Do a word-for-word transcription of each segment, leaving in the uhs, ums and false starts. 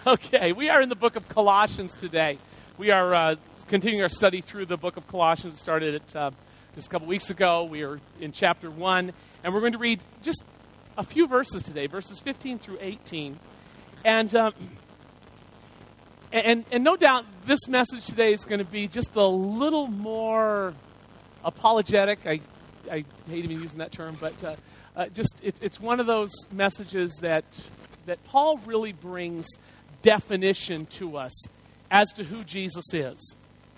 Okay, we are in the book of Colossians today. We are uh, continuing our study through the book of Colossians. We started it uh, just a couple weeks ago. We are in chapter one, and we're going to read just a few verses today, verses fifteen through eighteen. And, um, and, and no doubt this message today is going to be just a little more apologetic. I, I hate even using that term, but uh, uh, just it, it's one of those messages that that Paul really brings definition to us as to who Jesus is.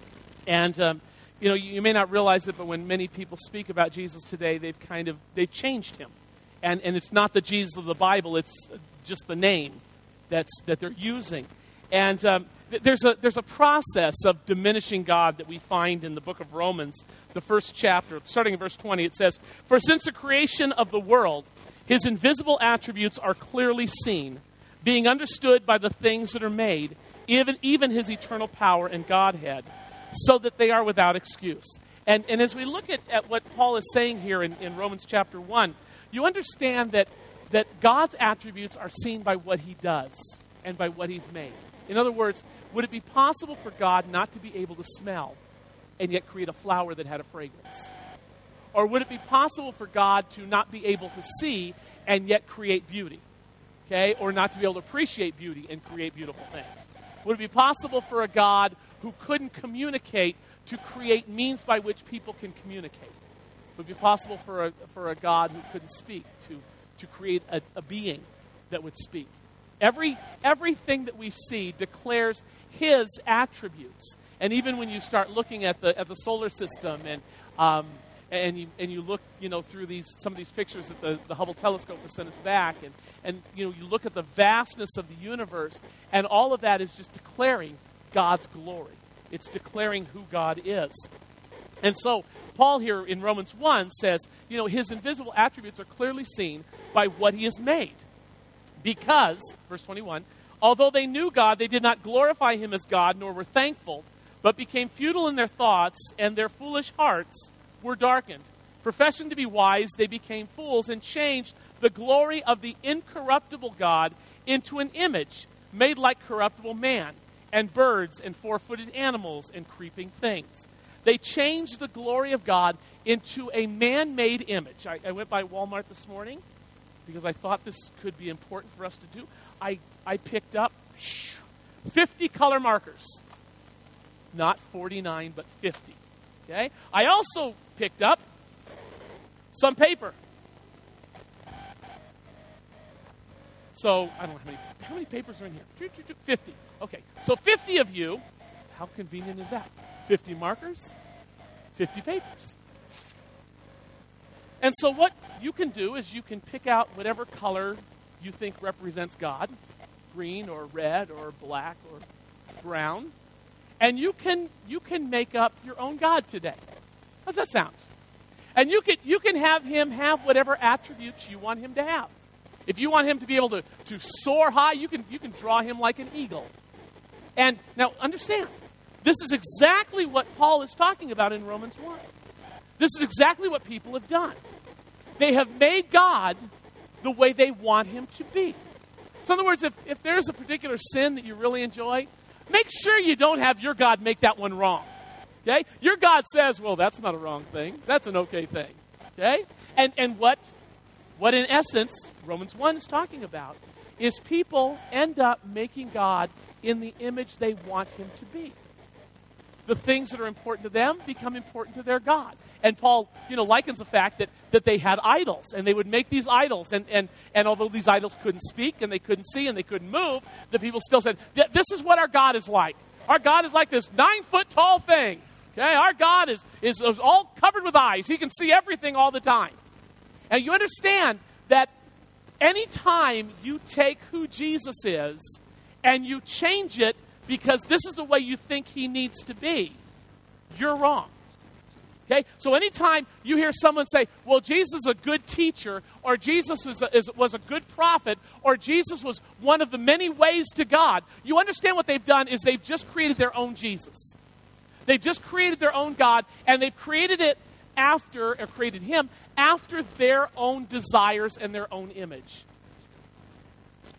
And, um, you know, you, you may not realize it, but when many people speak about Jesus today, they've kind of, they've changed him. And and it's not the Jesus of the Bible, it's just the name that's that they're using. And um, th- there's a there's a process of diminishing God that we find in the book of Romans, the first chapter. Starting in verse twenty, it says, "For since the creation of the world, his invisible attributes are clearly seen, being understood by the things that are made, even, even his eternal power and Godhead, so that they are without excuse." And, and as we look at, at what Paul is saying here in, in Romans chapter one, you understand that, that God's attributes are seen by what he does and by what he's made. In other words, would it be possible for God not to be able to smell and yet create a flower that had a fragrance? Or would it be possible for God to not be able to see and yet create beauty? Okay? Or not to be able to appreciate beauty and create beautiful things? Would it be possible for a God who couldn't communicate to create means by which people can communicate? Would it be possible for a, for a God who couldn't speak to, to create a, a being that would speak? Every, everything that we see declares his attributes. And even when you start looking at the, at the solar system and um, And you and you look, you know, through these some of these pictures that the, the Hubble telescope has sent us back, and, and you know, you look at the vastness of the universe, and all of that is just declaring God's glory. It's declaring who God is. And so Paul here in Romans one says, you know, his invisible attributes are clearly seen by what he has made. Because, verse twenty-one, although they knew God, they did not glorify him as God, nor were thankful, but became futile in their thoughts, and their foolish hearts were darkened. Professing to be wise, they became fools and changed the glory of the incorruptible God into an image made like corruptible man, and birds and four-footed animals and creeping things. They changed the glory of God into a man-made image. I, I went by Walmart this morning because I thought this could be important for us to do. I, I picked up fifty color markers. Not forty-nine, but fifty. Okay? I also picked up some paper. So, I don't know how many, how many papers are in here? fifty. Okay, so fifty of you, how convenient is that? fifty markers, fifty papers. And so what you can do is you can pick out whatever color you think represents God, green or red or black or brown, and you can you can make up your own God today. How's that sound? And you can you can have him have whatever attributes you want him to have. If you want him to be able to, to soar high, you can you can draw him like an eagle. And now understand, this is exactly what Paul is talking about in Romans one. This is exactly what people have done. They have made God the way they want him to be. So in other words, if, if there's a particular sin that you really enjoy, make sure you don't have your God make that one wrong. Okay? Your God says, well, that's not a wrong thing. That's an okay thing. Okay? And and what what in essence Romans one is talking about is people end up making God in the image they want him to be. The things that are important to them become important to their God. And Paul, you know, likens the fact that, that they had idols, and they would make these idols, and, and, and although these idols couldn't speak, and they couldn't see, and they couldn't move, the people still said, this is what our God is like. Our God is like this nine-foot-tall thing. Okay, our God is, is, is all covered with eyes. He can see everything all the time. And you understand that anytime you take who Jesus is and you change it because this is the way you think he needs to be, you're wrong. Okay? So anytime you hear someone say, well, Jesus is a good teacher, or Jesus was a, is, was a good prophet, or Jesus was one of the many ways to God, you understand what they've done is they've just created their own Jesus. They've just created their own God, and they've created it after, or created him, after their own desires and their own image.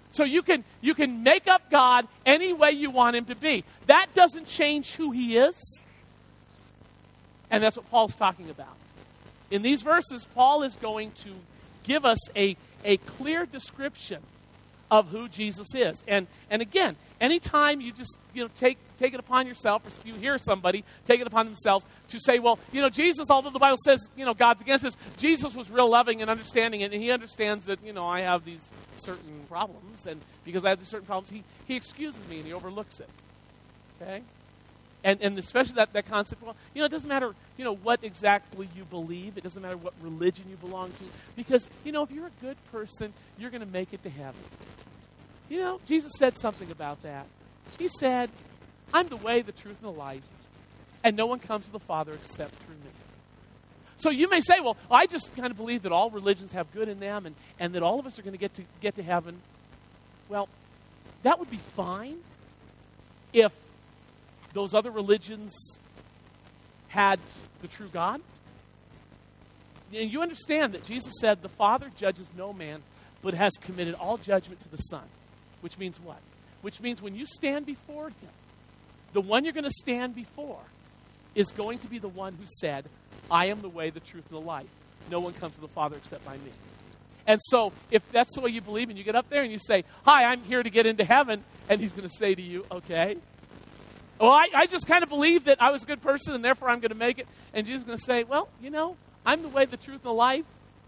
So you can you can make up God any way you want him to be. That doesn't change who he is. And that's what Paul's talking about. In these verses, Paul is going to give us a, a clear description of who Jesus is. And and again, anytime you just you know take take it upon yourself, or you hear somebody take it upon themselves to say, well, you know, Jesus, although the Bible says, you know, God's against this, Jesus was real loving and understanding, and he understands that, you know, I have these certain problems, and because I have these certain problems, he, he excuses me and he overlooks it. Okay? And and especially that, that concept, well, you know, it doesn't matter, you know, what exactly you believe. It doesn't matter what religion you belong to. Because, you know, if you're a good person, you're going to make it to heaven. You know, Jesus said something about that. He said, I'm the way, the truth, and the life, and no one comes to the Father except through me. So you may say, well, I just kind of believe that all religions have good in them, and, and that all of us are going to get to get to heaven. Well, that would be fine if those other religions had the true God. And you understand that Jesus said, the Father judges no man, but has committed all judgment to the Son. Which means what? Which means when you stand before him, the one you're going to stand before is going to be the one who said, I am the way, the truth, and the life. No one comes to the Father except by me. And so if that's the way you believe, and you get up there and you say, hi, I'm here to get into heaven, and he's going to say to you, okay. Well, I, I just kind of believe that I was a good person, and therefore I'm going to make it. And Jesus is going to say, well, you know, I'm the way, the truth, and the life.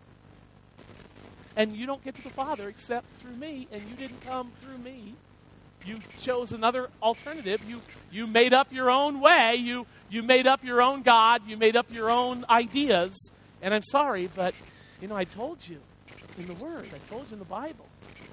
And you don't get to the Father except through me, and you didn't come through me. You chose another alternative. You you made up your own way. You you made up your own God. You made up your own ideas. And I'm sorry, but, you know, I told you in the Word, I told you in the Bible,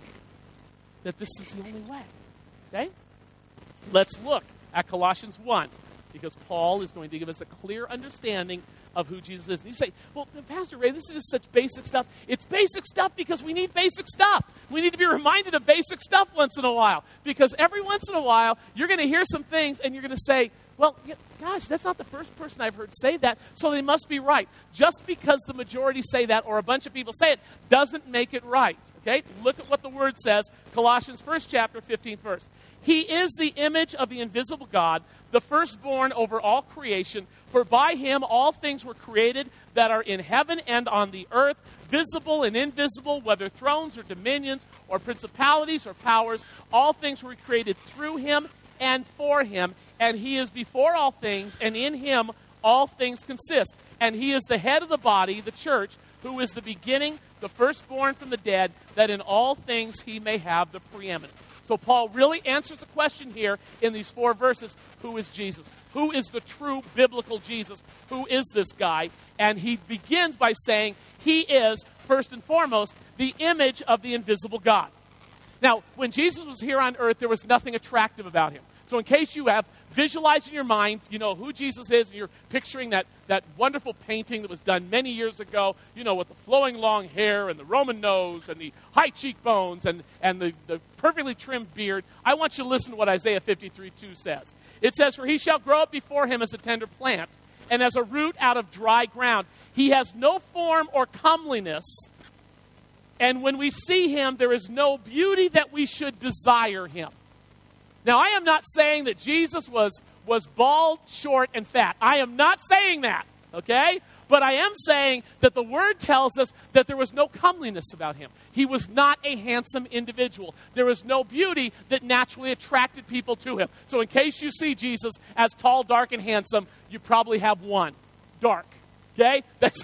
that this is the only way. Okay? Let's look at Colossians one, because Paul is going to give us a clear understanding of who Jesus is. And you say, well, Pastor Ray, this is just such basic stuff. It's basic stuff because we need basic stuff. We need to be reminded of basic stuff once in a while. Because every once in a while, you're going to hear some things and you're going to say, well, gosh, that's not the first person I've heard say that, so they must be right. Just because the majority say that or a bunch of people say it doesn't make it right. Okay? Look at what the Word says, Colossians first chapter, fifteenth verse. He is the image of the invisible God, the firstborn over all creation. For by him all things were created that are in heaven and on the earth, visible and invisible, whether thrones or dominions or principalities or powers. All things were created through him and for him. And he is before all things, and in him all things consist. And he is the head of the body, the church, who is the beginning, the firstborn from the dead, that in all things he may have the preeminence. So Paul really answers the question here in these four verses, who is Jesus? Who is the true biblical Jesus? Who is this guy? And he begins by saying he is, first and foremost, the image of the invisible God. Now, when Jesus was here on earth, there was nothing attractive about him. So in case you have visualized in your mind, you know, who Jesus is, and you're picturing that, that wonderful painting that was done many years ago, you know, with the flowing long hair and the Roman nose and the high cheekbones and, and the, the perfectly trimmed beard, I want you to listen to what Isaiah fifty-three two says. It says, for he shall grow up before him as a tender plant, and as a root out of dry ground. He has no form or comeliness, and when we see him, there is no beauty that we should desire him. Now, I am not saying that Jesus was, was bald, short, and fat. I am not saying that, okay? But I am saying that the Word tells us that there was no comeliness about him. He was not a handsome individual. There was no beauty that naturally attracted people to him. So in case you see Jesus as tall, dark, and handsome, you probably have one. Dark, okay? That's...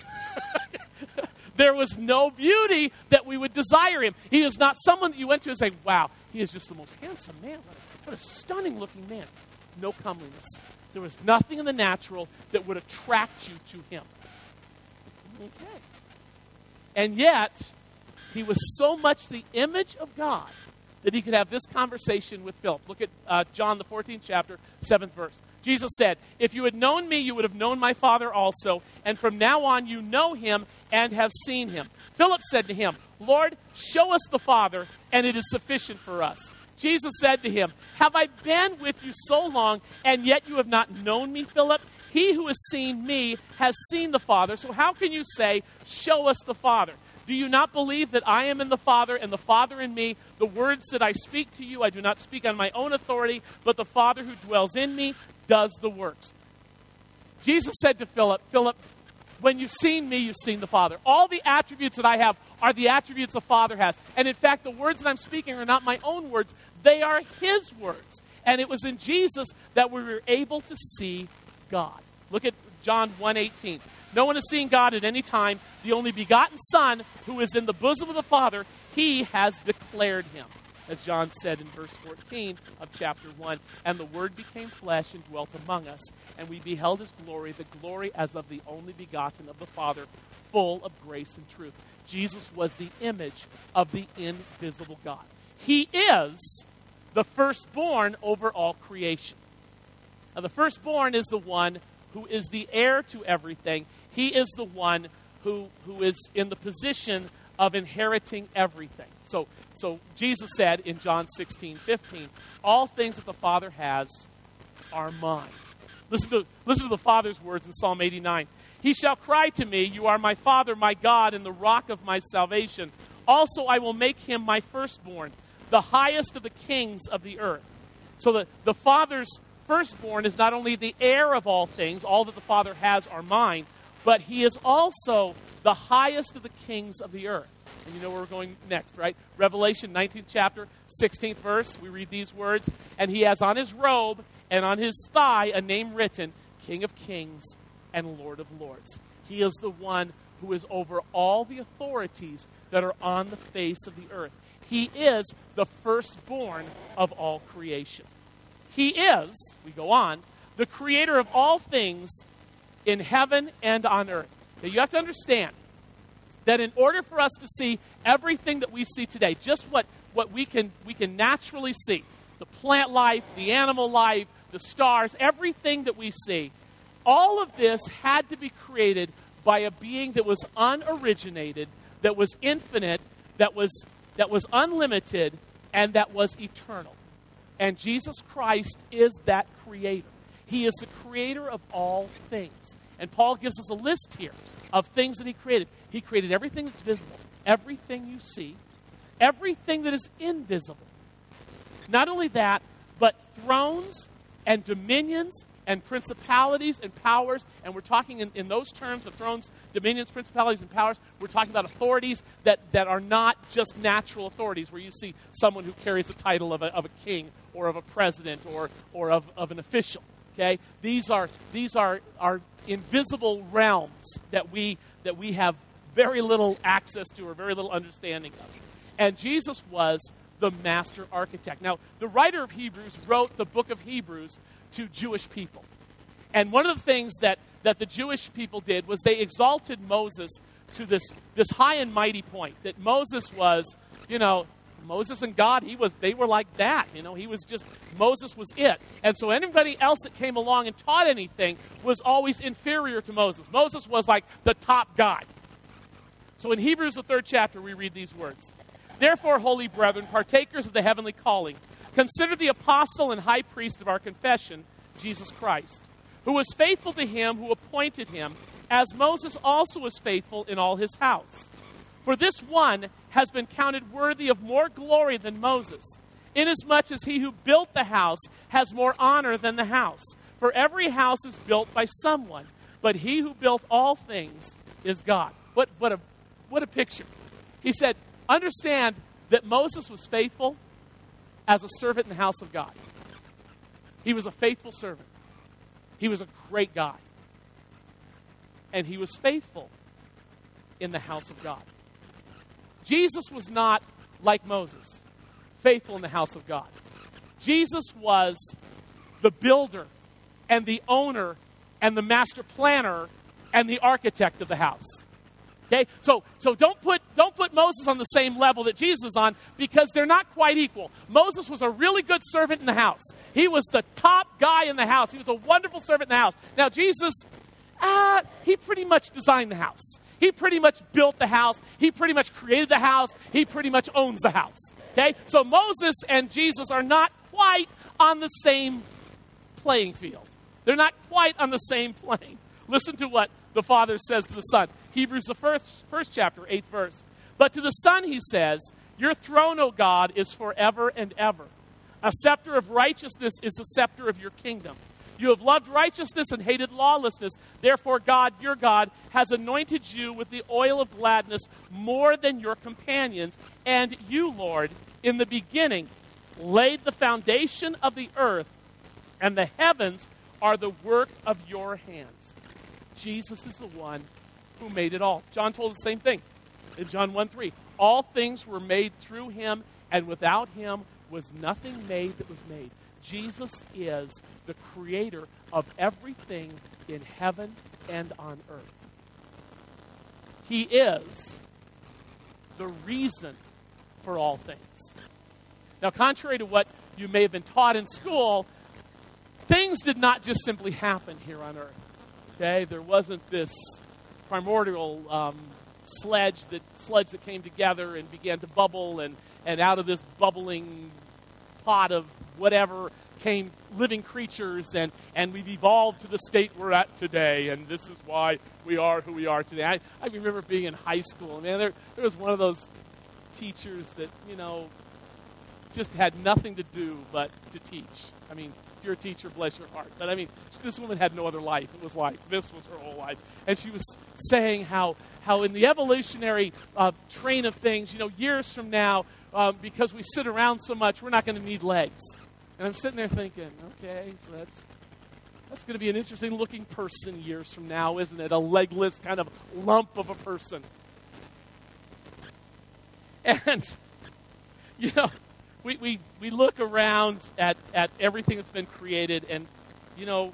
There was no beauty that we would desire him. He is not someone that you went to and say, wow, he is just the most handsome man. What a, what a stunning-looking man. No comeliness. There was nothing in the natural that would attract you to him. Okay. And yet, he was so much the image of God that he could have this conversation with Philip. Look at uh, John, the fourteenth chapter, seventh verse. Jesus said, if you had known me, you would have known my Father also, and from now on you know him and have seen him. Philip said to him, Lord, show us the Father, and it is sufficient for us. Jesus said to him, have I been with you so long, and yet you have not known me, Philip? He who has seen me has seen the Father, so how can you say, show us the Father? Do you not believe that I am in the Father and the Father in me? The words that I speak to you, I do not speak on my own authority, but the Father who dwells in me does the works. Jesus said to Philip, Philip, when you've seen me, you've seen the Father. All the attributes that I have are the attributes the Father has. And in fact, the words that I'm speaking are not my own words. They are his words. And it was in Jesus that we were able to see God. Look at John one eighteen. No one has seen God at any time. The only begotten Son, who is in the bosom of the Father, he has declared him. As John said in verse fourteen of chapter one, and the Word became flesh and dwelt among us, and we beheld his glory, the glory as of the only begotten of the Father, full of grace and truth. Jesus was the image of the invisible God. He is the firstborn over all creation. Now, the firstborn is the one who is the heir to everything. He is the one who, who is in the position of inheriting everything. So, so Jesus said in John sixteen fifteen, all things that the Father has are mine. Listen to, listen to the Father's words in Psalm eighty-nine. He shall cry to me, you are my Father, my God, and the rock of my salvation. Also I will make him my firstborn, the highest of the kings of the earth. So the, the Father's firstborn is not only the heir of all things, all that the Father has are mine, but he is also the highest of the kings of the earth. And you know where we're going next, right? Revelation nineteenth chapter, sixteenth verse. We read these words. And he has on his robe and on his thigh a name written, King of Kings and Lord of Lords. He is the one who is over all the authorities that are on the face of the earth. He is the firstborn of all creation. He is, we go on, the creator of all things in heaven and on earth. Now you have to understand that in order for us to see everything that we see today, just what, what we can we can naturally see, the plant life, the animal life, the stars, everything that we see, all of this had to be created by a being that was unoriginated, that was infinite, that was that was unlimited, and that was eternal. And Jesus Christ is that creator. He is the creator of all things. And Paul gives us a list here of things that he created. He created everything that's visible, everything you see, everything that is invisible. Not only that, but thrones and dominions and principalities and powers. And we're talking in, in those terms of thrones, dominions, principalities, and powers. We're talking about authorities that, that are not just natural authorities, where you see someone who carries the title of a, of a king or of a president or, or of, of an official. Okay? These are these are, are invisible realms that we that we have very little access to or very little understanding of. And Jesus was the master architect. Now, the writer of Hebrews wrote the book of Hebrews to Jewish people. And one of the things that, that the Jewish people did was they exalted Moses to this, this high and mighty point, that Moses was, you know, Moses and God, he was they were like that. You know, he was just, Moses was it. And so anybody else that came along and taught anything was always inferior to Moses. Moses was like the top guy. So in Hebrews, the third chapter, we read these words. Therefore, holy brethren, partakers of the heavenly calling, consider the apostle and high priest of our confession, Jesus Christ, who was faithful to him who appointed him, as Moses also was faithful in all his house. For this one has been counted worthy of more glory than Moses, inasmuch as he who built the house has more honor than the house. For every house is built by someone, but he who built all things is God. What, what, a, what a picture. He said, understand that Moses was faithful as a servant in the house of God. He was a faithful servant. He was a great guy. And he was faithful in the house of God. Jesus was not like Moses, faithful in the house of God. Jesus was the builder and the owner and the master planner and the architect of the house. Okay? So so don't put don't put Moses on the same level that Jesus is on, because they're not quite equal. Moses was a really good servant in the house. He was the top guy in the house. He was a wonderful servant in the house. Now Jesus, uh, he pretty much designed the house. He pretty much built the house. He pretty much created the house. He pretty much owns the house. Okay? So Moses and Jesus are not quite on the same playing field. They're not quite on the same plane. Listen to what the Father says to the Son. Hebrews, the first, first chapter, eighth verse. But to the Son he says, your throne, O God, is forever and ever. A scepter of righteousness is the scepter of your kingdom. You have loved righteousness and hated lawlessness. Therefore, God, your God, has anointed you with the oil of gladness more than your companions. And you, Lord, in the beginning, laid the foundation of the earth, and the heavens are the work of your hands. Jesus is the one who made it all. John told the same thing in John one three. All things were made through him, and without him was nothing made that was made. Jesus is the creator of everything in heaven and on earth. He is the reason for all things. Now, contrary to what you may have been taught in school, things did not just simply happen here on earth. Okay, there wasn't this primordial um, sledge that sludge that came together and began to bubble, and, and out of this bubbling pot of whatever came living creatures, and, and we've evolved to the state we're at today, and this is why we are who we are today. I, I remember being in high school, man, there, there was one of those teachers that, you know, just had nothing to do but to teach. I mean, if you're a teacher, bless your heart. But I mean, this woman had no other life. It was like, this was her whole life. And she was saying how, how in the evolutionary uh, train of things, you know, years from now, uh, because we sit around so much, we're not going to need legs. And I'm sitting there thinking, okay, so that's that's going to be an interesting looking person years from now, isn't it? A legless kind of lump of a person. And, you know, we, we, we look around at, at everything that's been created, and, you know,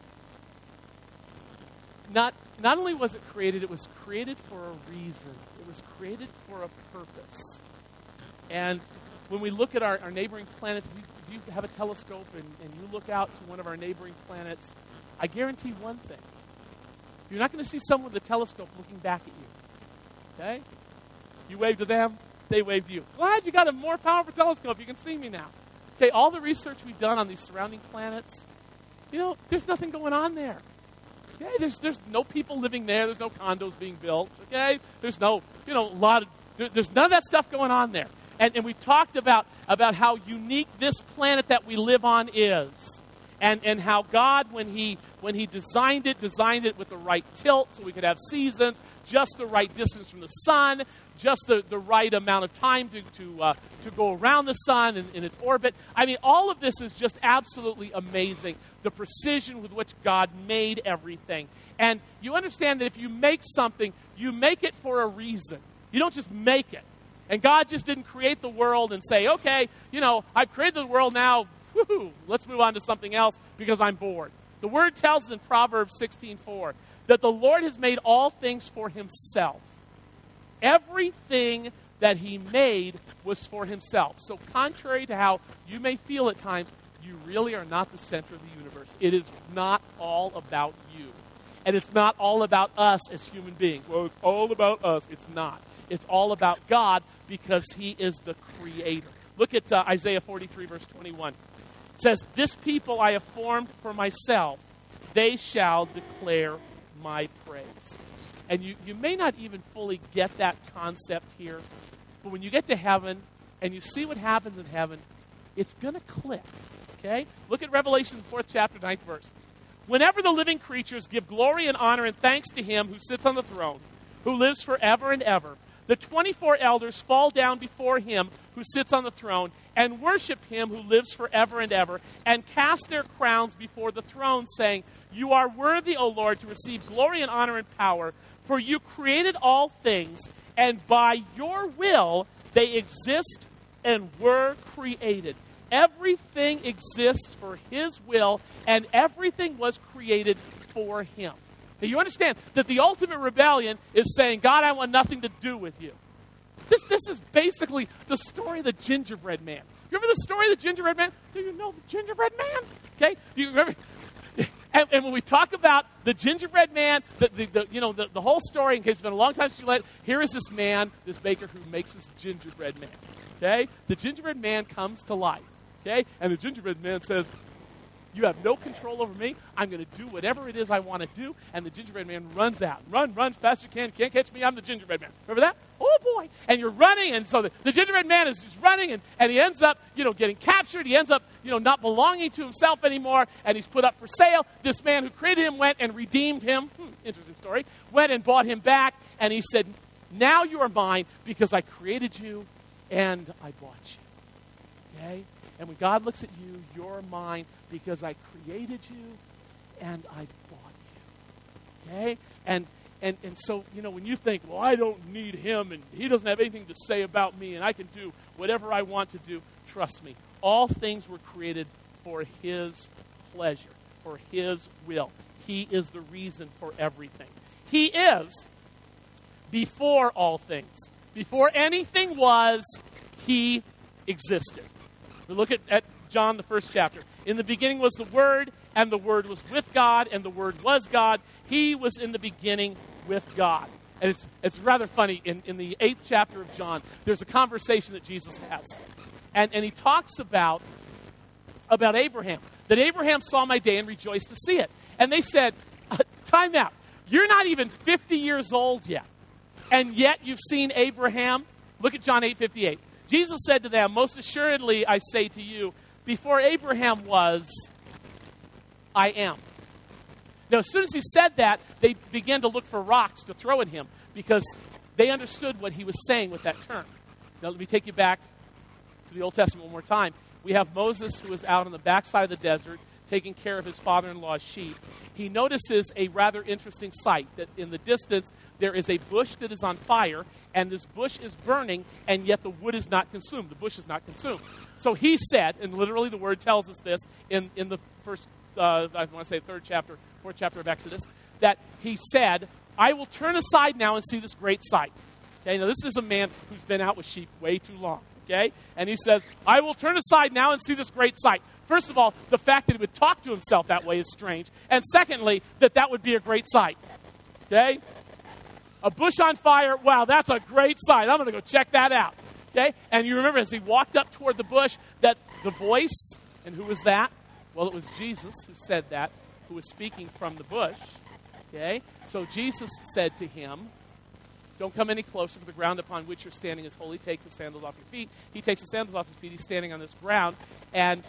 not not only was it created, it was created for a reason. It was created for a purpose. And when we look at our, our neighboring planets, if you, if you have a telescope and, and you look out to one of our neighboring planets, I guarantee one thing. You're not going to see someone with a telescope looking back at you. Okay? You wave to them, they wave to you. Glad you got a more powerful telescope. You can see me now. Okay, all the research we've done on these surrounding planets, you know, there's nothing going on there. Okay, there's there's no people living there. There's no condos being built. Okay, there's no, you know, a lot of, there, there's none of that stuff going on there. And, and we talked about, about how unique this planet that we live on is. And, and how God, when he, when he designed it, designed it with the right tilt so we could have seasons, just the right distance from the sun, just the, the right amount of time to, to, uh, to go around the sun in, in its orbit. I mean, all of this is just absolutely amazing, the precision with which God made everything. And you understand that if you make something, you make it for a reason. You don't just make it. And God just didn't create the world and say, okay, you know, I've created the world now, woohoo, let's move on to something else because I'm bored. The word tells us in Proverbs sixteen four that the Lord has made all things for himself. Everything that he made was for himself. So contrary to how you may feel at times, you really are not the center of the universe. It is not all about you. And it's not all about us as human beings. Well, it's all about us. It's not. It's all about God because he is the creator. Look at uh, Isaiah forty-three, verse twenty-one. It says, this people I have formed for myself, they shall declare my praise. And you, you may not even fully get that concept here, but when you get to heaven and you see what happens in heaven, it's going to click, okay? Look at Revelation fourth chapter, ninth verse. Whenever the living creatures give glory and honor and thanks to him who sits on the throne, who lives forever and ever, the twenty-four elders fall down before him who sits on the throne and worship him who lives forever and ever and cast their crowns before the throne, saying, you are worthy, O Lord, to receive glory and honor and power, for you created all things, and by your will they exist and were created. Everything exists for his will, and everything was created for him. Now, you understand that the ultimate rebellion is saying, God, I want nothing to do with you. This, this is basically the story of the gingerbread man. You remember the story of the gingerbread man? Do you know the gingerbread man? Okay? Do you remember? And, and when we talk about the gingerbread man, the, the, the, you know, the, the whole story, in case it's been a long time since you let it, here is this man, this baker who makes this gingerbread man. Okay? The gingerbread man comes to life. Okay? And the gingerbread man says, You have no control over me. I'm going to do whatever it is I want to do. And the gingerbread man runs out. Run, run, fast as you can. Can't catch me. I'm the gingerbread man. Remember that? Oh, boy. And you're running. And so the, the gingerbread man is just running. And, and he ends up, you know, getting captured. He ends up, you know, not belonging to himself anymore. And he's put up for sale. This man who created him went and redeemed him. Hmm, interesting story. Went and bought him back. And he said, now you are mine because I created you and I bought you. Okay? And when God looks at you, you're mine because I created you and I bought you. Okay? And and and so, you know, when you think, well, I don't need him and he doesn't have anything to say about me and I can do whatever I want to do, trust me. All things were created for his pleasure, for his will. He is the reason for everything. He is before all things. Before anything was, he existed. We look at, at John, the first chapter. In the beginning was the Word, and the Word was with God, and the Word was God. He was in the beginning with God. And it's it's rather funny. In, in the eighth chapter of John, there's a conversation that Jesus has. And, and he talks about, about Abraham. That Abraham saw my day and rejoiced to see it. And they said, uh, time out. You're not even fifty years old yet. And yet you've seen Abraham. Look at John eight fifty-eight. Jesus said to them, most assuredly I say to you, before Abraham was, I am. Now, as soon as he said that, they began to look for rocks to throw at him because they understood what he was saying with that term. Now, let me take you back to the Old Testament one more time. We have Moses who is out on the backside of the desert taking care of his father-in-law's sheep. He notices a rather interesting sight, that in the distance there is a bush that is on fire, and this bush is burning, and yet the wood is not consumed. The bush is not consumed. So he said, and literally the word tells us this in, in the first, uh, I want to say third chapter, fourth chapter of Exodus, that he said, I will turn aside now and see this great sight. Okay, now this is a man who's been out with sheep way too long. Okay, and he says, I will turn aside now and see this great sight. First of all, the fact that he would talk to himself that way is strange. And secondly, that that would be a great sight. Okay? A bush on fire, wow, that's a great sight. I'm going to go check that out. Okay? And you remember as he walked up toward the bush, that the voice, and who was that? Well, it was Jesus who said that, who was speaking from the bush. Okay? So Jesus said to him, don't come any closer, for the ground upon which you're standing is holy. Take the sandals off your feet. He takes the sandals off his feet. He's standing on this ground. And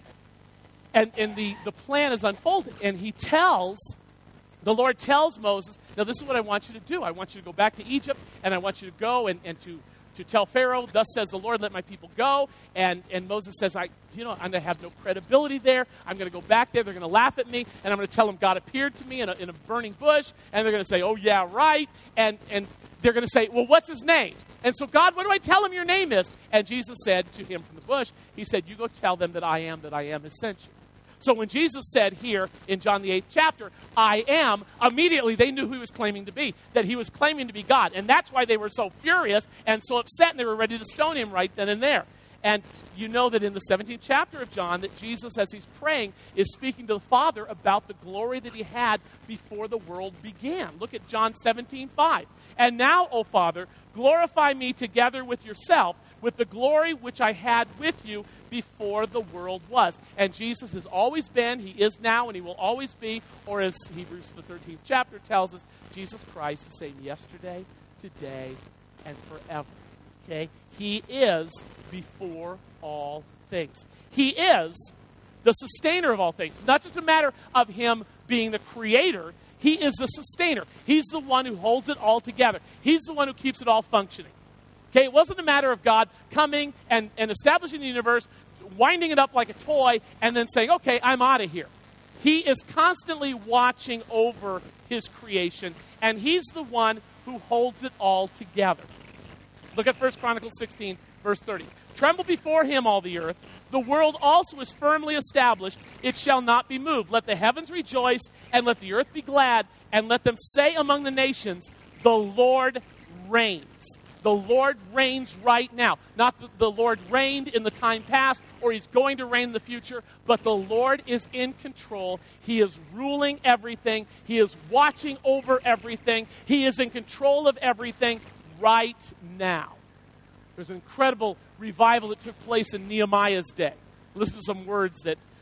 and, and the, the plan is unfolded. And he tells, the Lord tells Moses, now this is what I want you to do. I want you to go back to Egypt, and I want you to go and, and to, to tell Pharaoh, thus says the Lord, let my people go. And, and Moses says, I, you know, I'm going to have no credibility there. I'm going to go back there. They're going to laugh at me, and I'm going to tell them God appeared to me in a, in a burning bush. And they're going to say, oh, yeah, right. And and they're going to say, well, what's his name? And so, God, what do I tell him your name is? And Jesus said to him from the bush, he said, you go tell them that I am, that I am has sent you. So when Jesus said here in John the eighth chapter, I am, immediately they knew who he was claiming to be, that he was claiming to be God. And that's why they were so furious and so upset, and they were ready to stone him right then and there. And you know that in the seventeenth chapter of John, that Jesus, as he's praying, is speaking to the Father about the glory that he had before the world began. Look at John seventeen five. And now, O Father, glorify me together with yourself, with the glory which I had with you before the world was. And Jesus has always been, he is now, and he will always be, or as Hebrews the thirteenth chapter tells us, Jesus Christ the same yesterday, today, and forever. Okay? He is before all things. He is the sustainer of all things. It's not just a matter of him being the creator. He is the sustainer. He's the one who holds it all together. He's the one who keeps it all functioning. Okay, it wasn't a matter of God coming and, and establishing the universe, winding it up like a toy, and then saying, okay, I'm out of here. He is constantly watching over his creation, and he's the one who holds it all together. Look at First Chronicles sixteen, verse thirty. Tremble before him, all the earth. The world also is firmly established. It shall not be moved. Let the heavens rejoice, and let the earth be glad, and let them say among the nations, the Lord reigns. The Lord reigns right now. Not that the Lord reigned in the time past, or he's going to reign in the future, but the Lord is in control. He is ruling everything. He is watching over everything. He is in control of everything right now. There's an incredible revival that took place in Nehemiah's day. Listen to some words that,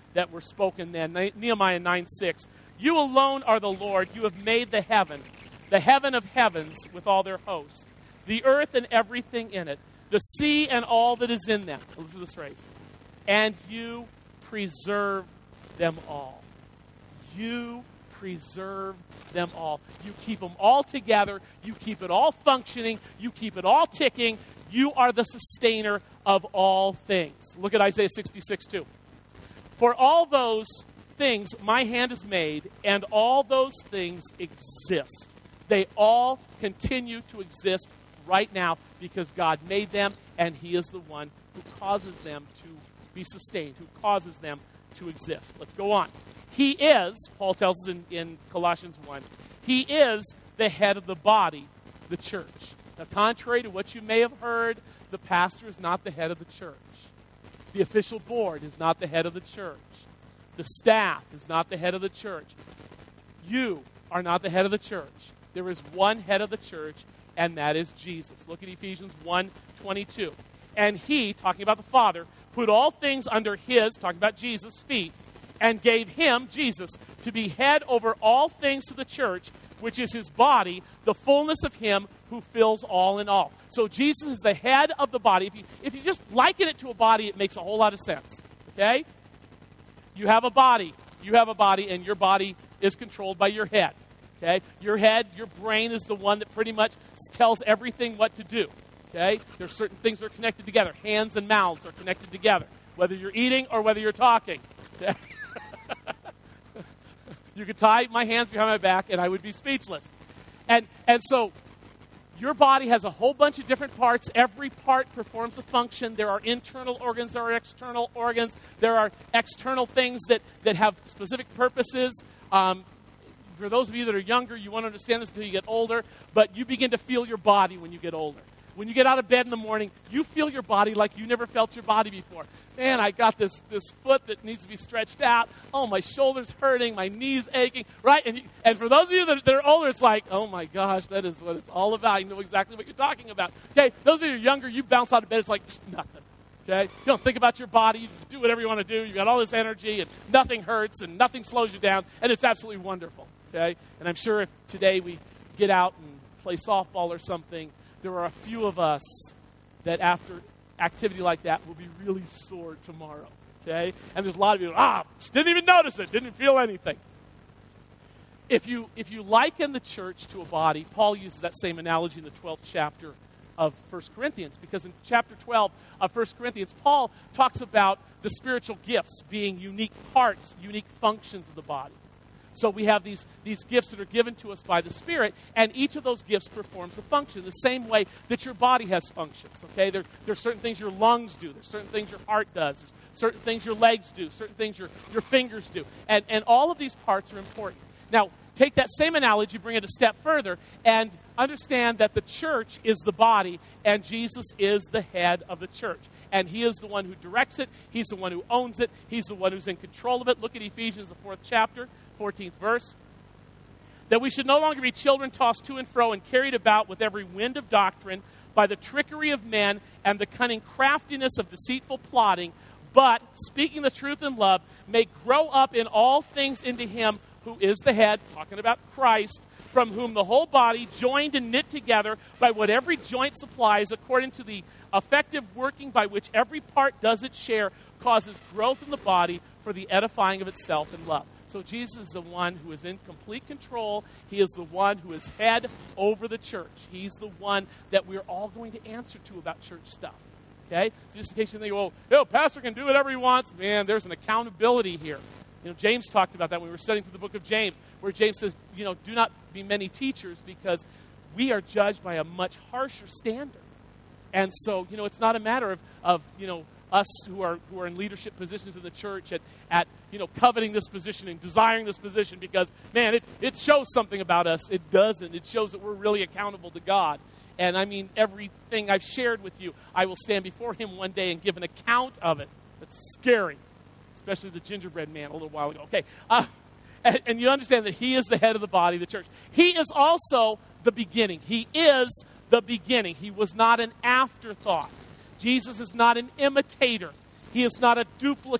that were spoken then. Ne- Nehemiah nine six. You alone are the Lord. You have made the heaven, the heaven of heavens with all their host, the earth and everything in it, the sea and all that is in them. Listen to this phrase. And you preserve them all. You preserve them all. You keep them all together. You keep it all functioning. You keep it all ticking. You are the sustainer of all things. Look at Isaiah sixty-six two. For all those things my hand has made, and all those things exist. They all continue to exist right now because God made them, and he is the one who causes them to be sustained, who causes them to exist. Let's go on. He is, Paul tells us in, in Colossians one, he is the head of the body, the church. Now, contrary to what you may have heard, the pastor is not the head of the church. The official board is not the head of the church. The staff is not the head of the church. You are not the head of the church. There is one head of the church, and that is Jesus. Look at Ephesians one twenty-two. And he, talking about the Father, put all things under his, talking about Jesus' feet, and gave him, Jesus, to be head over all things to the church, which is his body, the fullness of him who fills all in all. So Jesus is the head of the body. If you, if you just liken it to a body, it makes a whole lot of sense. Okay? You have a body. You have a body, and your body is controlled by your head. Okay? Your head, your brain is the one that pretty much tells everything what to do. Okay? There's certain things that are connected together. Hands and mouths are connected together, whether you're eating or whether you're talking. Okay? You could tie my hands behind my back, and I would be speechless. And and so your body has a whole bunch of different parts. Every part performs a function. There are internal organs. There are external organs. There are external things that, that have specific purposes. Um, for those of you that are younger, you won't understand this until you get older, but you begin to feel your body when you get older. When you get out of bed in the morning, you feel your body like you never felt your body before. Man, I got this, this foot that needs to be stretched out. Oh, my shoulder's hurting, my knee's aching, right? And you, and for those of you that, that are older, it's like, oh my gosh, that is what it's all about. You know exactly what you're talking about. Okay, those of you that are younger, you bounce out of bed, it's like nothing. Okay, you don't think about your body. You just do whatever you want to do. You've got all this energy, and nothing hurts, and nothing slows you down, and it's absolutely wonderful. Okay, and I'm sure if today we get out and play softball or something, there are a few of us that after activity like that will be really sore tomorrow, okay? And there's a lot of you, ah, didn't even notice it, didn't feel anything. If you if you liken the church to a body, Paul uses that same analogy in the twelfth chapter of First Corinthians, because in chapter twelve of First Corinthians, Paul talks about the spiritual gifts being unique parts, unique functions of the body. So we have these, these gifts that are given to us by the Spirit, and each of those gifts performs a function the same way that your body has functions, okay? There, there are certain things your lungs do. There's certain things your heart does. There's certain things your legs do. Certain things your, your fingers do. And, and all of these parts are important. Now, take that same analogy, bring it a step further, and understand that the church is the body, and Jesus is the head of the church. And he is the one who directs it. He's the one who owns it. He's the one who's in control of it. Look at Ephesians, the fourth chapter, fourteenth verse. That we should no longer be children tossed to and fro and carried about with every wind of doctrine by the trickery of men and the cunning craftiness of deceitful plotting, but, speaking the truth in love, may grow up in all things into him who is the head, talking about Christ, from whom the whole body, joined and knit together by what every joint supplies, according to the effective working by which every part does its share, causes growth in the body for the edifying of itself in love. So Jesus is the one who is in complete control. He is the one who is head over the church. He's the one that we're all going to answer to about church stuff. Okay? So just in case you think, well, oh, pastor can do whatever he wants. Man, there's an accountability here. You know, James talked about that when we were studying through the book of James, where James says, you know, do not be many teachers because we are judged by a much harsher standard. And so, you know, it's not a matter of, of you know, us who are who are in leadership positions in the church at, at you know, coveting this position and desiring this position because, man, it, it shows something about us. It doesn't. It shows that we're really accountable to God. And I mean, everything I've shared with you, I will stand before him one day and give an account of it. That's scary. Especially the gingerbread man a little while ago. Okay, uh, and, and you understand that he is the head of the body of the church. He is also the beginning. He is the beginning. He was not an afterthought. Jesus is not an imitator. He is not a duplicate.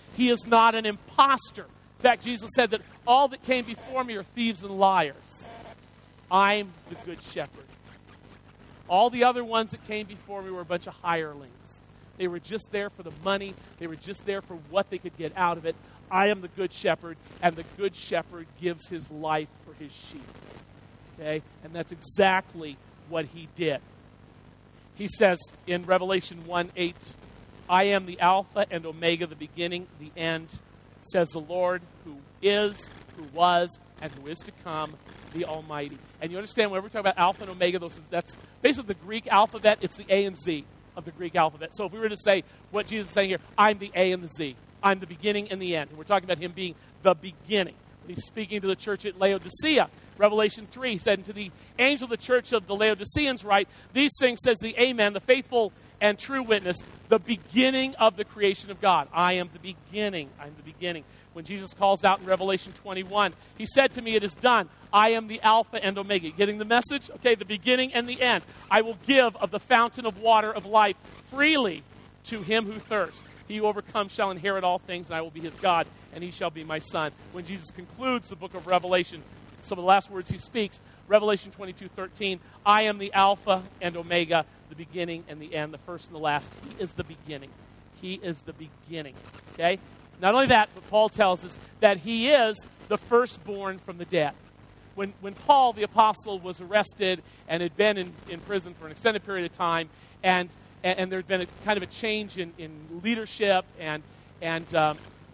He is not an imposter. In fact, Jesus said that all that came before me are thieves and liars. I'm the good shepherd. All the other ones that came before me were a bunch of hirelings. They were just there for the money. They were just there for what they could get out of it. I am the good shepherd, and the good shepherd gives his life for his sheep. Okay? And that's exactly what he did. He says in Revelation one eight, I am the Alpha and Omega, the beginning, the end, says the Lord, who is, who was, and who is to come, the Almighty. And you understand, whenever we talk about Alpha and Omega, those, that's basically the Greek alphabet. It's the A and Z of the Greek alphabet. So if we were to say what Jesus is saying here, I'm the A and the Z. I'm the beginning and the end. And we're talking about him being the beginning. When he's speaking to the church at Laodicea, Revelation three, he said, and to the angel of the church of the Laodiceans write, these things says the Amen, the faithful and true witness, the beginning of the creation of God. I am the beginning. I'm the beginning. When Jesus calls out in Revelation twenty-one, he said to me, it is done. I am the Alpha and Omega. Getting the message? Okay, the beginning and the end. I will give of the fountain of water of life freely to him who thirsts. He who overcomes shall inherit all things, and I will be his God, and he shall be my son. When Jesus concludes the book of Revelation, some of the last words he speaks, Revelation twenty-two thirteen, I am the Alpha and Omega, the beginning and the end, the first and the last. He is the beginning. He is the beginning. Okay? Not only that, but Paul tells us that he is the firstborn from the dead. When, when Paul, the apostle, was arrested and had been in, in prison for an extended period of time, and and, and there had been a kind of a change in, in leadership, and and um,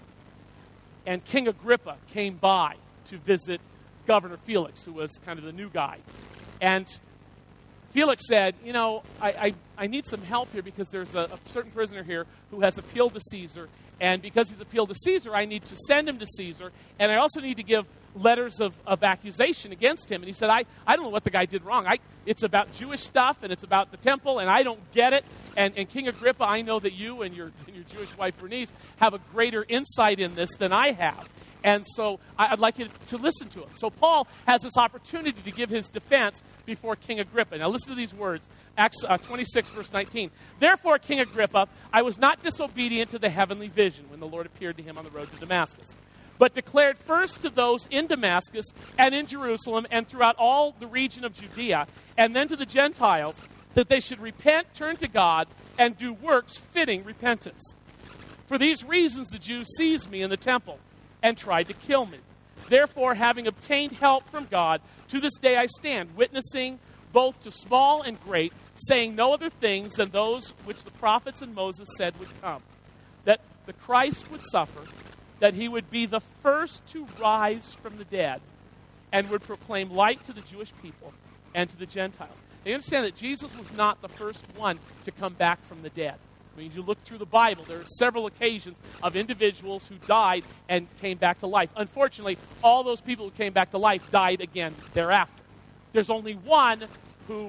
and King Agrippa came by to visit Governor Felix, who was kind of the new guy. And Felix said, you know, I, I, I need some help here because there's a, a certain prisoner here who has appealed to Caesar, and because he's appealed to Caesar, I need to send him to Caesar, and I also need to give letters of, of accusation against him. And he said, I, I don't know what the guy did wrong. I, it's about Jewish stuff, and it's about the temple, and I don't get it. And, and King Agrippa, I know that you and your, and your Jewish wife Bernice have a greater insight in this than I have. And so I'd like you to listen to him. So Paul has this opportunity to give his defense before King Agrippa. Now listen to these words, Acts uh, twenty-six, verse nineteen. Therefore, King Agrippa, I was not disobedient to the heavenly vision when the Lord appeared to him on the road to Damascus, but declared first to those in Damascus and in Jerusalem and throughout all the region of Judea, and then to the Gentiles, that they should repent, turn to God, and do works fitting repentance. For these reasons the Jews seized me in the temple and tried to kill me. Therefore, having obtained help from God, to this day I stand, witnessing both to small and great, saying no other things than those which the prophets and Moses said would come, that the Christ would suffer, that he would be the first to rise from the dead, and would proclaim light to the Jewish people and to the Gentiles. Now, you understand that Jesus was not the first one to come back from the dead. I mean, you look through the Bible, there are several occasions of individuals who died and came back to life. Unfortunately, all those people who came back to life died again thereafter. There's only one who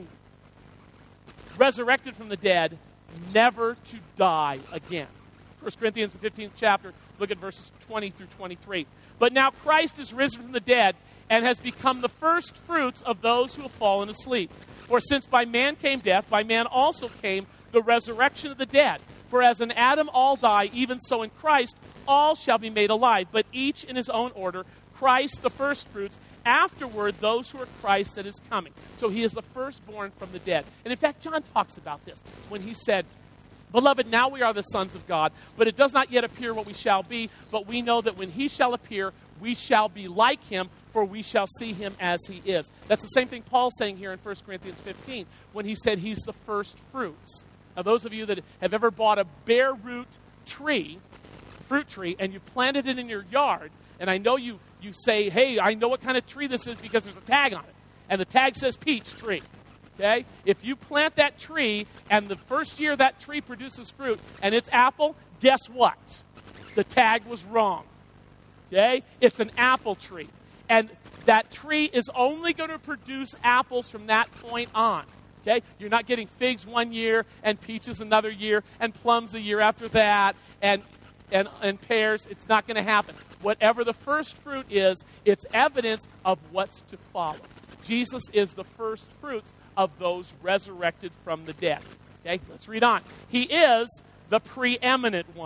resurrected from the dead, never to die again. First Corinthians, the fifteenth chapter, look at verses twenty through twenty-three. But now Christ is risen from the dead and has become the first fruits of those who have fallen asleep. For since by man came death, by man also came the resurrection of the dead. For as in Adam all die, even so in Christ all shall be made alive, but each in his own order. Christ the firstfruits, afterward those who are Christ that is coming. So he is the firstborn from the dead. And in fact, John talks about this when he said, Beloved, now we are the sons of God, but it does not yet appear what we shall be, but we know that when he shall appear, we shall be like him, for we shall see him as he is. That's the same thing Paul's saying here in First Corinthians fifteen, when he said he's the first fruits. Now, those of you that have ever bought a bare root tree, fruit tree, and you planted it in your yard, and I know you, you say, hey, I know what kind of tree this is because there's a tag on it, and the tag says peach tree. Okay? If you plant that tree, and the first year that tree produces fruit, and it's apple, guess what? The tag was wrong. Okay? It's an apple tree. And that tree is only going to produce apples from that point on. Okay? You're not getting figs one year, and peaches another year, and plums a year after that, and and, and pears. It's not going to happen. Whatever the first fruit is, it's evidence of what's to follow. Jesus is the first fruits of those resurrected from the dead. Okay? Let's read on. He is the preeminent one.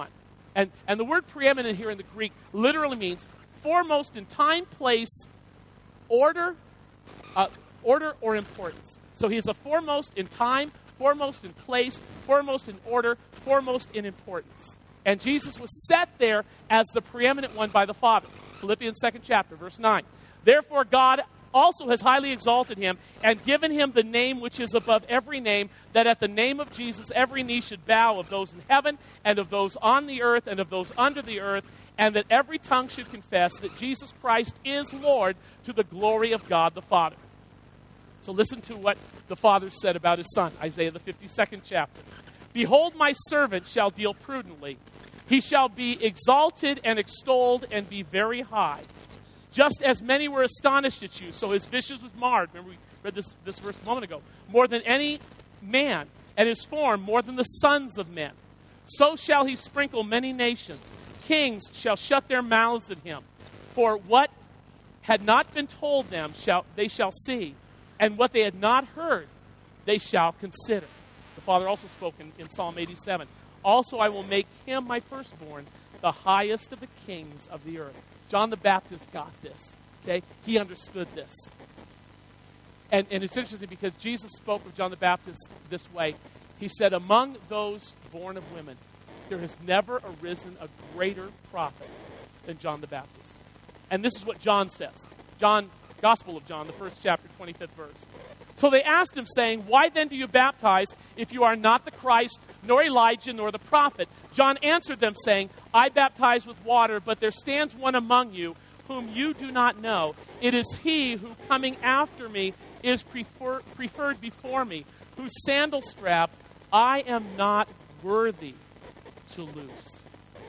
And, and the word preeminent here in the Greek literally means foremost in time, place, order, uh, order or importance. So he is a foremost in time, foremost in place, foremost in order, foremost in importance. And Jesus was set there as the preeminent one by the Father. Philippians second chapter, verse nine. Therefore God also has highly exalted him and given him the name which is above every name, that at the name of Jesus every knee should bow, of those in heaven and of those on the earth and of those under the earth, and that every tongue should confess that Jesus Christ is Lord, to the glory of God the Father. So listen to what the Father said about his Son, Isaiah the fifty-second chapter. Behold, my servant shall deal prudently. He shall be exalted and extolled and be very high. Just as many were astonished at you, so his visage was marred. Remember, we read this, this verse a moment ago. More than any man, and his form more than the sons of men. So shall he sprinkle many nations. Kings shall shut their mouths at him. For what had not been told them shall they shall see, and what they had not heard they shall consider. The Father also spoke in, in Psalm eighty-seven. Also I will make him my firstborn, the highest of the kings of the earth. John the Baptist got this. Okay? He understood this. And, and it's interesting because Jesus spoke of John the Baptist this way. He said, among those born of women, there has never arisen a greater prophet than John the Baptist. And this is what John says. John, Gospel of John, the first chapter, twenty-fifth verse. So they asked him, saying, why then do you baptize if you are not the Christ, nor Elijah, nor the prophet? John answered them, saying, I baptize with water, but there stands one among you whom you do not know. It is he who, coming after me, is prefer- preferred before me, whose sandal strap I am not worthy to loose.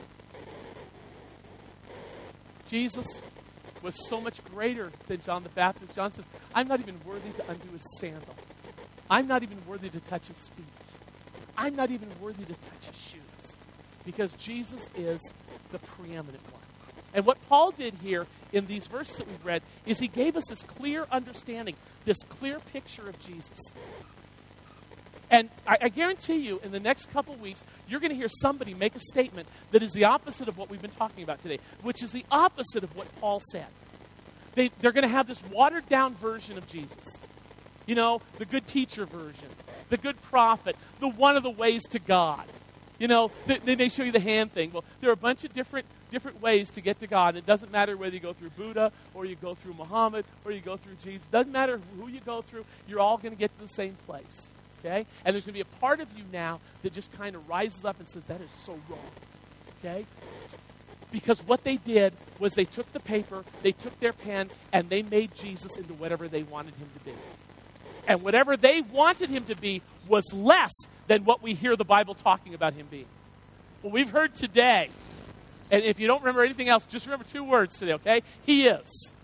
Jesus was so much greater than John the Baptist. John says, I'm not even worthy to undo his sandal. I'm not even worthy to touch his feet. I'm not even worthy to touch his shoes. Because Jesus is the preeminent one. And what Paul did here in these verses that we've read is he gave us this clear understanding, this clear picture of Jesus. And I, I guarantee you, in the next couple weeks, you're going to hear somebody make a statement that is the opposite of what we've been talking about today, which is the opposite of what Paul said. They, they're going to have this watered-down version of Jesus. You know, the good teacher version, the good prophet, the one of the ways to God. You know, they, they may show you the hand thing. Well, there are a bunch of different different ways to get to God. It doesn't matter whether you go through Buddha or you go through Muhammad or you go through Jesus. It doesn't matter who you go through. You're all going to get to the same place. Okay? And there's going to be a part of you now that just kind of rises up and says, that is so wrong. Okay? Because what they did was they took the paper, they took their pen, and they made Jesus into whatever they wanted him to be. And whatever they wanted him to be was less than what we hear the Bible talking about him being. Well, we've heard today, and if you don't remember anything else, just remember two words today, okay? He is.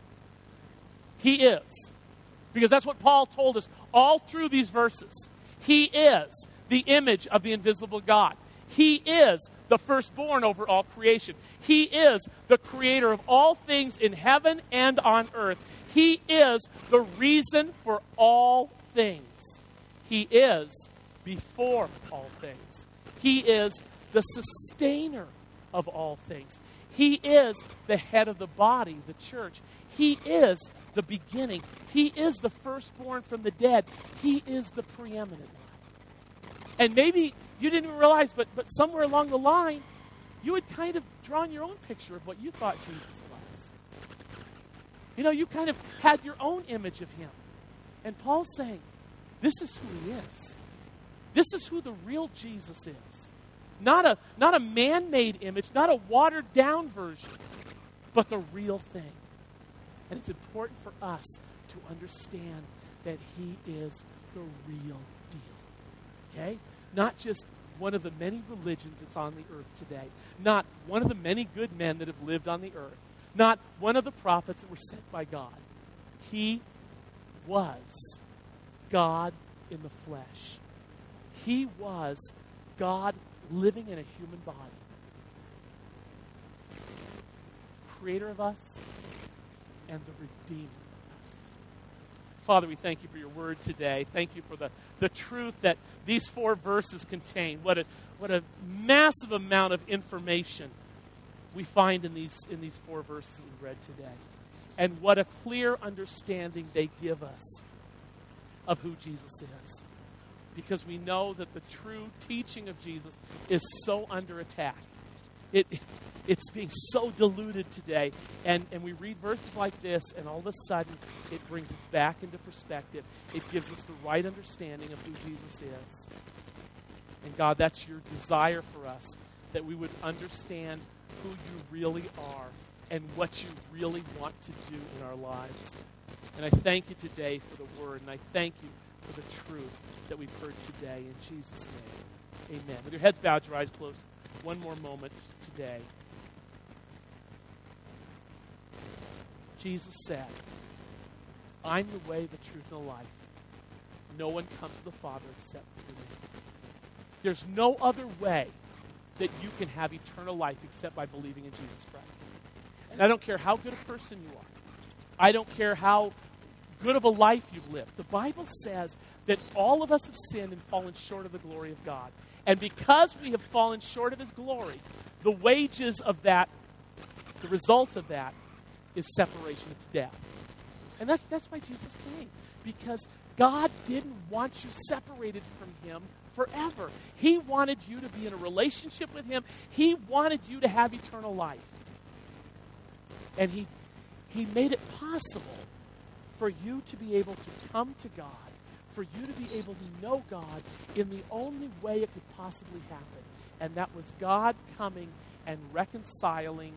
He is. Because that's what Paul told us all through these verses. He is the image of the invisible God. He is the firstborn over all creation. He is the creator of all things in heaven and on earth. He is the reason for all things. He is before all things. He is the sustainer of all things. He is the head of the body, the church. He is the beginning. He is the firstborn from the dead. He is the preeminent one. And maybe you didn't even realize, but, but somewhere along the line, you had kind of drawn your own picture of what you thought Jesus was. You know, you kind of had your own image of him. And Paul's saying, this is who he is. This is who the real Jesus is. Not a, not a man-made image, not a watered-down version, but the real thing. And it's important for us to understand that he is the real deal. Okay? Not just one of the many religions that's on the earth today. Not one of the many good men that have lived on the earth. Not one of the prophets that were sent by God. He was God in the flesh. He was God living in a human body. Creator of us and the Redeemer of us. Father, we thank you for your word today. Thank you for the, the truth that these four verses contain. What a, what a massive amount of information we find in these in these four verses that we read today. And what a clear understanding they give us of who Jesus is. Because we know that the true teaching of Jesus is so under attack. It, it It's being so diluted today. And, and we read verses like this, and all of a sudden, it brings us back into perspective. It gives us the right understanding of who Jesus is. And God, that's your desire for us, that we would understand who you really are and what you really want to do in our lives. And I thank you today for the word, and I thank you for the truth that we've heard today. In Jesus' name, amen. With your heads bowed, your eyes closed, one more moment today. Jesus said, I'm the way, the truth, and the life. No one comes to the Father except through me. There's no other way that you can have eternal life except by believing in Jesus Christ. And I don't care how good a person you are. I don't care how good of a life you've lived. The Bible says that all of us have sinned and fallen short of the glory of God. And because we have fallen short of his glory, the wages of that, the result of that, is separation. It's death. And that's, that's why Jesus came. Because God didn't want you separated from him forever. He wanted you to be in a relationship with him. He wanted you to have eternal life. And he, he made it possible for you to be able to come to God, for you to be able to know God in the only way it could possibly happen. And that was God coming and reconciling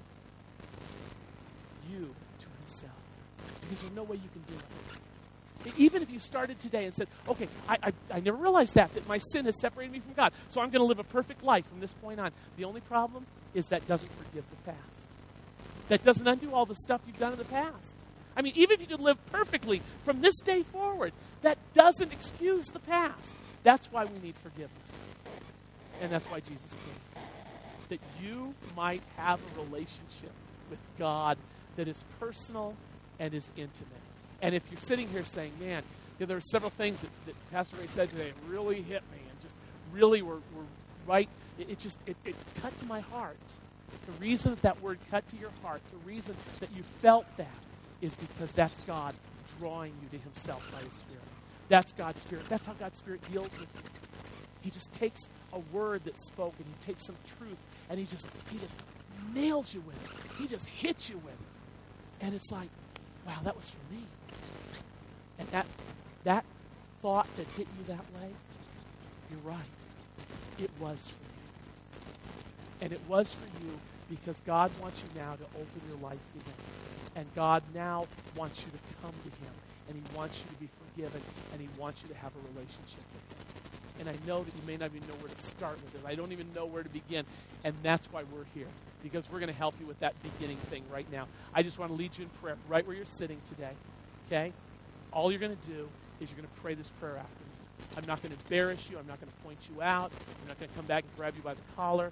you to himself. Because there's no way you can do it. Even if you started today and said, okay, I, I, I never realized that, that my sin has separated me from God, so I'm going to live a perfect life from this point on. The only problem is that doesn't forgive the past. That doesn't undo all the stuff you've done in the past. I mean, even if you could live perfectly from this day forward, that doesn't excuse the past. That's why we need forgiveness. And that's why Jesus came. That you might have a relationship with God that is personal and is intimate. And if you're sitting here saying, man, you know, there are several things that, that Pastor Ray said today that really hit me and just really were, were right, it, it just, it, it cut to my heart. The reason that that word cut to your heart, the reason that you felt that is because that's God drawing you to himself by his Spirit. That's God's Spirit. That's how God's Spirit deals with you. He just takes a word that's spoken, he takes some truth, and he just, he just nails you with it. He just hits you with it. And it's like, wow, that was for me. And that that thought that hit you that way, you're right. It was for you. And it was for you because God wants you now to open your life to him. And God now wants you to come to him. And he wants you to be forgiven. And he wants you to have a relationship with him. And I know that you may not even know where to start with it. I don't even know where to begin. And that's why we're here. Because we're going to help you with that beginning thing right now. I just want to lead you in prayer right where you're sitting today. Okay? All you're going to do is you're going to pray this prayer after me. I'm not going to embarrass you. I'm not going to point you out. I'm not going to come back and grab you by the collar.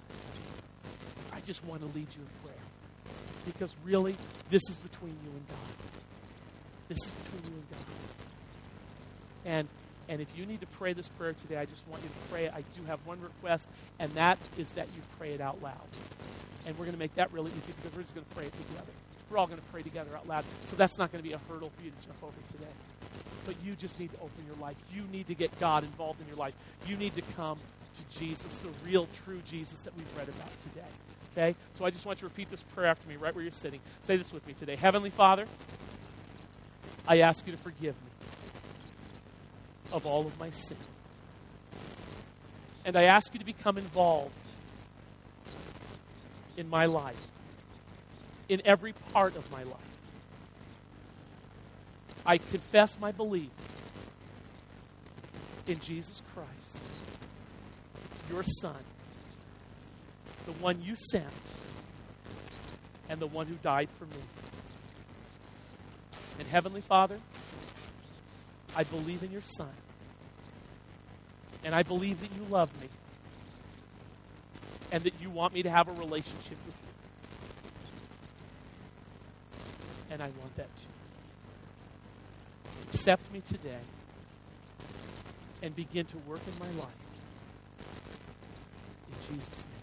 I just want to lead you in prayer. Because really, this is between you and God. This is between you and God. And And if you need to pray this prayer today, I just want you to pray it. I do have one request, and that is that you pray it out loud. And we're going to make that really easy because we're just going to pray it together. We're all going to pray together out loud. So that's not going to be a hurdle for you to jump over today. But you just need to open your life. You need to get God involved in your life. You need to come to Jesus, the real, true Jesus that we've read about today. Okay? So I just want you to repeat this prayer after me right where you're sitting. Say this with me today. Heavenly Father, I ask you to forgive me of all of my sin. And I ask you to become involved in my life, in every part of my life. I confess my belief in Jesus Christ, your Son, the one you sent, and the one who died for me. And Heavenly Father, I believe in your Son. And I believe that you love me. And that you want me to have a relationship with you. And I want that too. Accept me today. And begin to work in my life. Jesus' name.